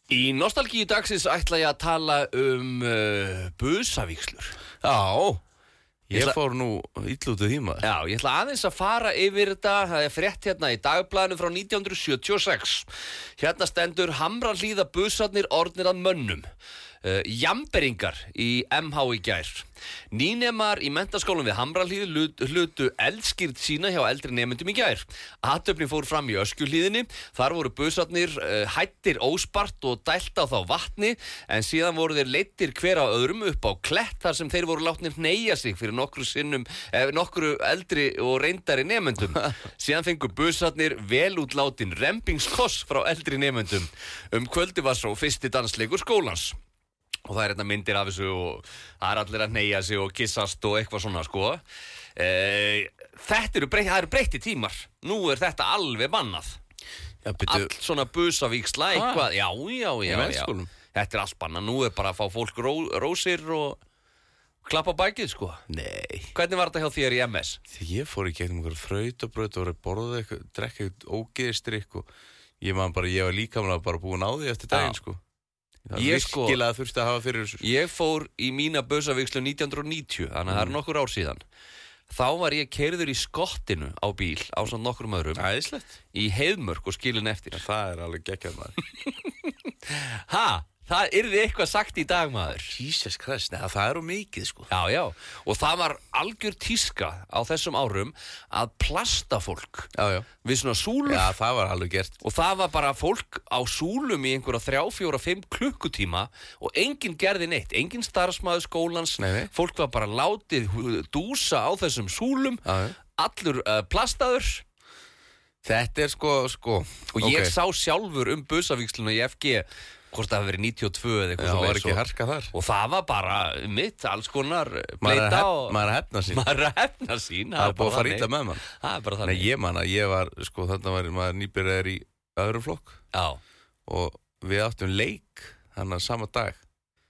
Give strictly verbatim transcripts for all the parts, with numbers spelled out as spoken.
Í nostalgíu dagsins ætla ég að tala um uh, busavíxlur. Já, ég ætla... fór nú illútið því maður. Já, ég ætla aðeins að fara yfir þetta. Það er frétt hérna í dagblaðinu frá nítján hundruð sjötíu og sex. Hérna stendur Hamrahlíða busarnir orðnir að mönnum. Uh, Jamberingar í M H í gær. Nýnemar í menntaskólanum við Hamrahlíð hlut, hlutu eldskýrð sína hjá eldri nemendum í gær. Athöfnin fór fram í Öskjuhlíðinni. Þar voru busarnir uh, hættir óspart og dælt á þá vatni, en síðan voru þeir leiddir hver á öðrum upp á klett þar sem þeir voru látnir hneigja sig fyrir nokkru sinnum, eh, nokkru eldri og reyndari nemendum. Síðan fengu busarnir vel útlátin rembingskoss frá eldri nemendum. Um kvöldi var svo fyrsti dansleikur skólans. Og það er hérna myndir af þessu og það er allir að hneigja sig og kissast og eitthvað svona, sko. E, þetta eru, breyt, eru breyti tímar. Nú er þetta alveg bannað. Já, byrju... Allt svona busavíxla, eitthvað. Já, já, já, já. Þetta er allt bannað. Nú er bara að fá fólk ró, rósir og klappa bækið, sko. Nei. Hvernig var þetta hjá þér í M S? Því ég fór í gegnum einhver þrautabraut og var að borða eitthvað, drekka eitthvað ógeðstrykk og ég man bara, ég var líkamlega bara búin á því eftir daginn, sko. Það ég virkilega sko, þurfti að hafa fyrir þessu. Ég fór í mína busavíxlu nítján hundruð níutíu, þannig að mm. það er nokkur ár síðan. Þá var ég keyrður í skottinu á bíl á svona nokkrum öðrum. Æðislegt. Í Heiðmörk og skilin eftir. Ja, það er alveg geggjað maður. Ha? Það yrði eitthvað sagt í dag, maður. Jesus Christ, neða það er á mikið, sko. Já, já. Og það var algjör tíska á þessum árum að plasta fólk. Já, já. Við svona súlur. Já, það var alveg gert. Og það var bara fólk á súlum í einhverja þrjá, fjóra, fimm klukkutíma og enginn gerði neitt. Enginn starfsmaður skólans. Nei, nei. Fólk var bara látið dúsa á þessum súlum. Já, já. Allur uh, plastaður. Þetta er sko, sko. Og ég okay. sá sjálfur um busavíxluna í F G hvort það hafi verið níutíu og tvö eða eitthvað. Já, það var ekki harka þar. Og það var bara mitt, alls konar bleita og... Maður að hefna sín. Maður að hefna sín. Það er búið að fara ítla með mann. Það er bara þannig. Nei, ég man að ég var, sko, þarna var maður nýbyrjaður í öðrum flokk. Já. Og við áttum leik, þannig að sama dag.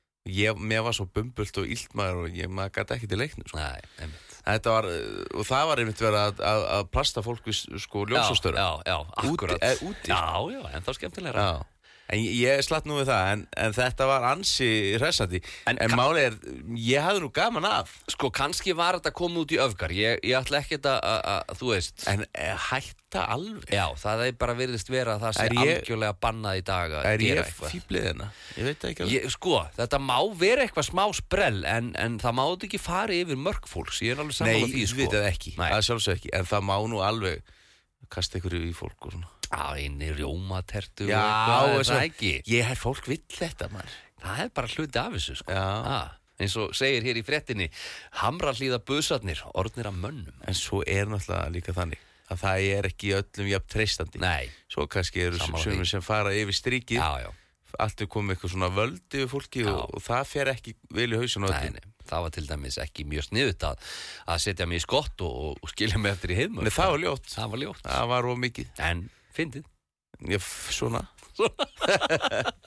Ég, mér var svo bumbult og illt maður og ég maður gæti ekki til leiknum, sko. Nei, einmitt. Þetta var, og það var einmitt verið að, að, að plasta fólk við, sko, ljósastöru. Já, já, já, akkurat. Úti, eh, úti. Já, já, en þá skemmtilegra. Já. En ég slatt nú við það, en, en þetta var ansi hressandi. En, en máli er, ég hafði nú gaman af. Sko, kannski var þetta komið út í öfgar. Ég, ég ætla ekki þetta að, að, þú veist. En e, hætta alveg. Já, það er bara virðist vera að það sé er ég, algjörlega bannað í dag að er gera ég eitthvað. fíblið hérna? Ég veit ekki alveg. Ég, sko, þetta má vera eitthvað smá sprell, en, en það má ekki fara yfir mörg fólks. Ég er alveg sammála því, sko. Nei, við þetta ekki. Nei. Það er sjálfsög ekki. En það má nú alveg kasta ykkur í fólk og svona. Já, eini rjómatertu og eitthvað, er það ekki? Ég hef fólk vill þetta, maður. Það er bara hluti af þessu, sko. Já. Ah, eins og segir hér í fréttinni, Hamrahlíða busarnir, orðnir af mönnum. En svo er náttúrulega líka þannig að það er ekki öllum jafn treystandi. Nei. Svo kannski eru sumir sem fara yfir strikið. Já, já. Allt er komið eitthvað svona völd yfir fólki og, og það fer ekki vel í hausinn á öllum. Nei, nei. Það var til dæmis ekki mjög sniðut að, að setja mig í skott og, og skilja mig eftir í Heiðmörk. Nei, það var ljótt. Það var ljótt. Það var of mikið. En fyndið. Já, svona. Svona.